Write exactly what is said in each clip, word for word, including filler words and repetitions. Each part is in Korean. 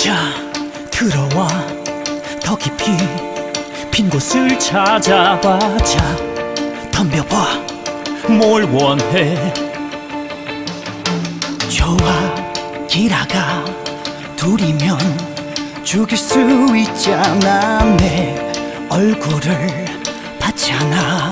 자, 들어와. 더 깊이 빈 곳을 찾아봐. 자, 덤벼봐. 뭘 원해? 좋아, 길아가. 둘이면 죽일 수 있잖아. 내 얼굴을 봤잖아.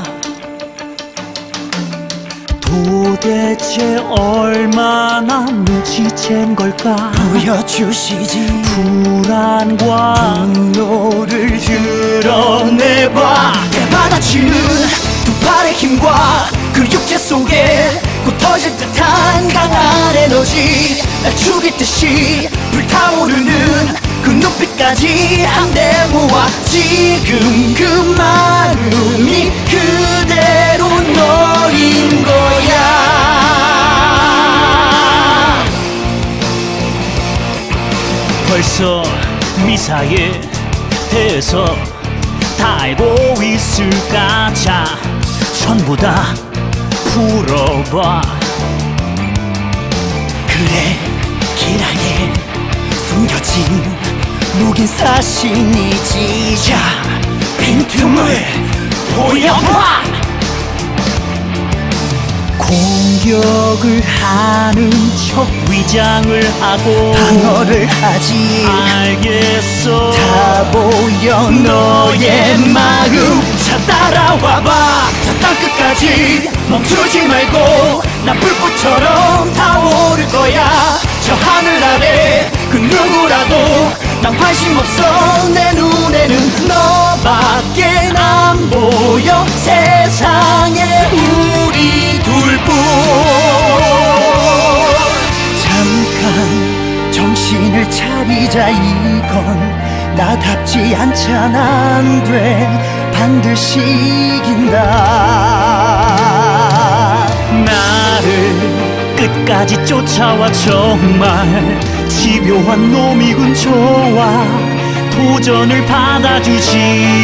도대체 얼마나 눈치챈 걸까? 보여주시지. 불안과 분노를 드러내봐. 대받아치는 두 팔의 힘과 그 육체 속에 곧 터질 듯한 강한 에너지. 날 죽일 듯이 불타오르는 그 눈빛까지 한데 모아. 지금 그 마음이 그대로 너인 거야. 벌써 미사에 대해서 다 알고 있을까? 자, 전부 다 풀어봐. 그래, 길하게 숨겨진 묵인 사신이지. 자, 빈틈을 보여봐. 공격을 하는 척 위장을 하고 방어를 하지. 알겠어. 다 보여 너의 마음. 자, 따라와봐. 저 땅끝까지 멈추지 말고. 난 불꽃처럼 타오를 거야. 저 하늘 아래 그 누구라도 난 관심 없어. 내 눈에는 너밖에 안 보여. 세상에 우리 둘뿐. 잠깐 정신을 차리자. 이건 나답지 않잖아. 안 돼, 반드시 이긴다. 나를 끝까지 쫓아와. 정말 집요한 놈이군. 좋아, 도전을 받아주지.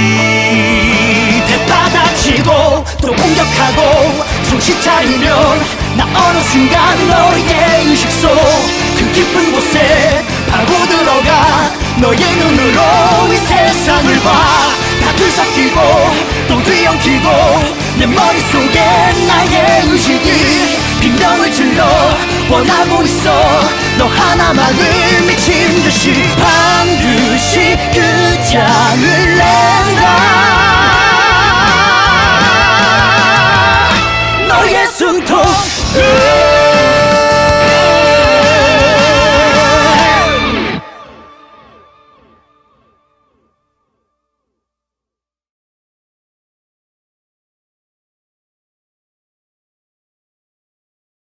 대받아치고 또 공격하고 정신 차리면 나 어느 순간 너의 의식 속 그 깊은 곳에 파고들어가. 너의 눈으로 이 세상을 봐. 다 뒤섞이고 또 뒤엉키고 내 머릿속에 나의 의식이 빈병을 질러 원하고 있어. 너 하나만을 미친 듯이 반드시 그 장을